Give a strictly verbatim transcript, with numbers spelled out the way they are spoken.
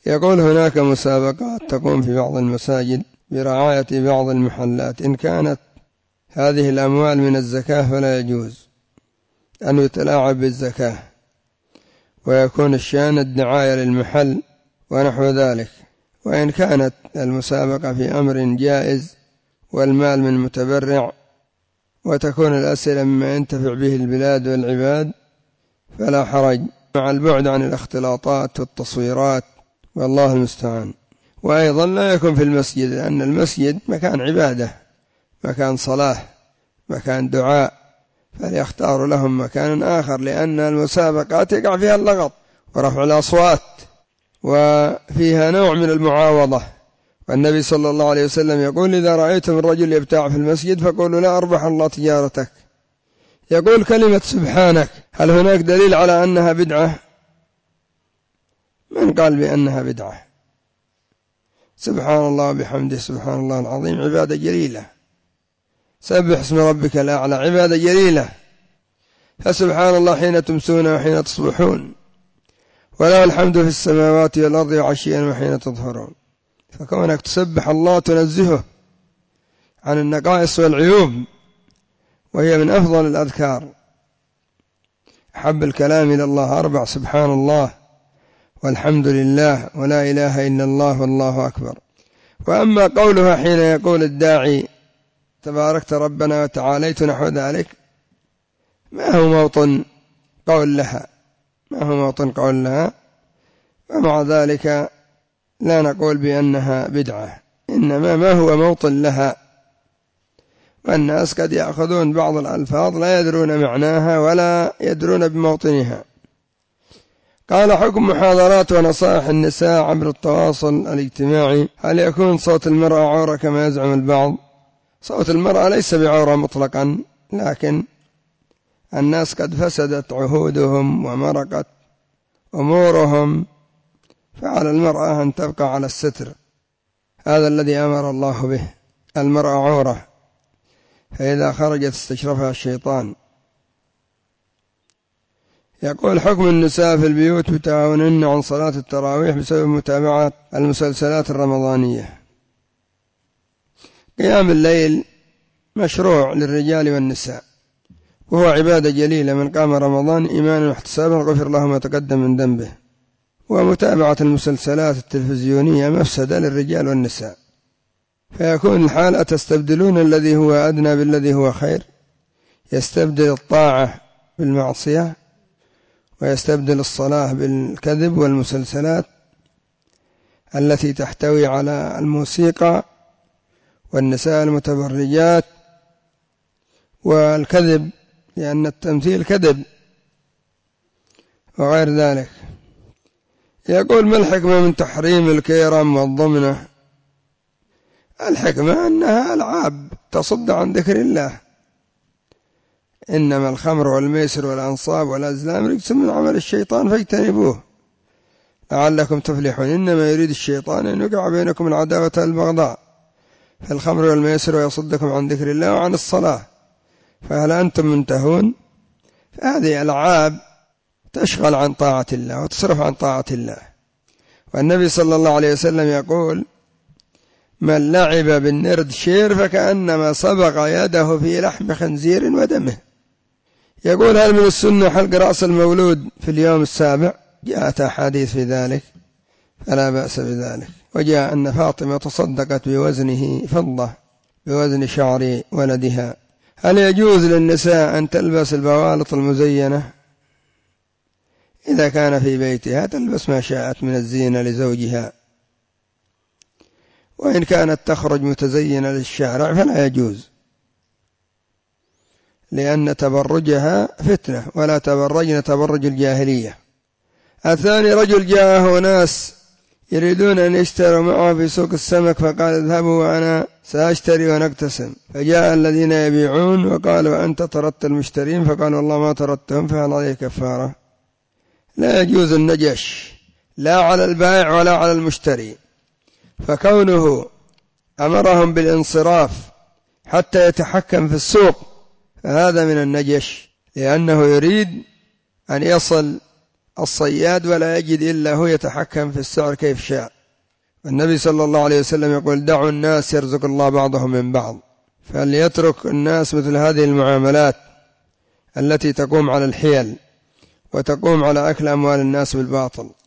يقول هناك مسابقات تقوم في بعض المساجد برعاية بعض المحلات، إن كانت هذه الأموال من الزكاة فلا يجوز أن يتلاعب بالزكاة ويكون الشأن الدعاية للمحل ونحو ذلك. وإن كانت المسابقة في أمر جائز والمال من متبرع وتكون الأسئلة مما ينتفع به البلاد والعباد فلا حرج، مع البعد عن الاختلاطات والتصويرات، والله المستعان. وأيضا لا يكون في المسجد، لأن المسجد مكان عبادة، مكان صلاة، مكان دعاء، فليختاروا لهم مكان آخر، لأن المسابقات يقع فيها اللغط ورفع الأصوات وفيها نوع من المعاوضة. والنبي صلى الله عليه وسلم يقول: إذا رأيتم الرجل يبتاع في المسجد فقولوا: لا أربح الله تجارتك. يقول كلمة سبحانك، هل هناك دليل على أنها بدعة؟ من قال بأنها بدعة؟ سبحان الله وبحمده سبحان الله العظيم عبادة جليلة، سبح اسم ربك الأعلى عبادة جليلة، فسبحان الله حين تمسون وحين تصبحون، وله الحمد في السماوات والأرض وعشيا وحين تظهرون. فكونك تسبح الله تنزهه عن النقائص والعيوب، وهي من أفضل الأذكار. أحب الكلام إلى الله أربع: سبحان الله والحمد لله ولا إله إلا الله والله أكبر. وأما قولها حين يقول الداعي: تباركت ربنا وتعاليت نحو ذلك، ما هو موطن قول لها، ما هو موطن قول لها، ومع ذلك لا نقول بأنها بدعة، إنما ما هو موطن لها. والناس قد يأخذون بعض الألفاظ لا يدرون معناها ولا يدرون بموطنها. قال: حكم محاضرات ونصائح النساء عبر التواصل الاجتماعي، هل يكون صوت المرأة عورة كما يزعم البعض؟ صوت المرأة ليس بعورة مطلقا، لكن الناس قد فسدت عهودهم ومرقت أمورهم، فعلى المرأة أن تبقى على الستر، هذا الذي أمر الله به. المرأة عورة، فإذا خرجت استشرفها الشيطان. يقول: حكم النساء في البيوت بتعاونهن عن صلاة التراويح بسبب متابعة المسلسلات الرمضانية. قيام الليل مشروع للرجال والنساء، وهو عبادة جليلة، من قام رمضان إيمانا واحتسابا غفر له ما تقدم من ذنبه. ومتابعة المسلسلات التلفزيونية مفسدة للرجال والنساء، فيكون الحال: أتستبدلون الذي هو أدنى بالذي هو خير؟ يستبدل الطاعة بالمعصية، ويستبدل الصلاة بالكذب والمسلسلات التي تحتوي على الموسيقى والنساء المتبرجات والكذب، لأن التمثيل كذب وغير ذلك. يقول: ما الحكمة من تحريم الكيرم والضمنة؟ الحكمة أنها ألعاب تصد عن ذكر الله، إنما الخمر والميسر والأنصاب والأزلام رجس من عمل الشيطان فاجتنبوه لعلكم تفلحون، إنما يريد الشيطان أن يوقع بينكم العداوة والبغضاء في الخمر والميسر ويصدكم عن ذكر الله وعن الصلاة، فهل أنتم منتهون؟ فهذه ألعاب تشغل عن طاعة الله وتصرف عن طاعة الله. والنبي صلى الله عليه وسلم يقول: من لعب بالنرد شير فكأنما صبغ يده في لحم خنزير ودمه. يقول: هل من السنة حلق رأس المولود في اليوم السابع؟ جاءت أحاديث في ذلك فلا بأس بذلك. وجاء أن فاطمة تصدقت بوزنه فضة بوزن شعر ولدها. هل يجوز للنساء أن تلبس البوالط المزينة؟ إذا كان في بيتها تلبس ما شاءت من الزينة لزوجها، وإن كانت تخرج متزينة للشارع فلا يجوز، لأن تبرجها فتنة، ولا تبرجن تبرج الجاهلية. الثاني: رجل جاءه ناس يريدون أن يشتروا معه في سوق السمك، فقال: اذهبوا وأنا سأشتري ونقتسم. فجاء الذين يبيعون وقالوا: أنت طردت المشترين، فقال: والله ما طردتهم، فهل عليه كفارة؟ لا يجوز النجش لا على البائع ولا على المشتري، فكونه أمرهم بالانصراف حتى يتحكم في السوق فهذا من النجش، لأنه يريد أن يصل الصياد ولا يجد إلا هو يتحكم في السعر كيف شاء. النبي صلى الله عليه وسلم يقول دعوا الناس يرزق الله بعضهم من بعض. فليترك الناس مثل هذه المعاملات التي تقوم على الحيل وتقوم على أكل أموال الناس بالباطل.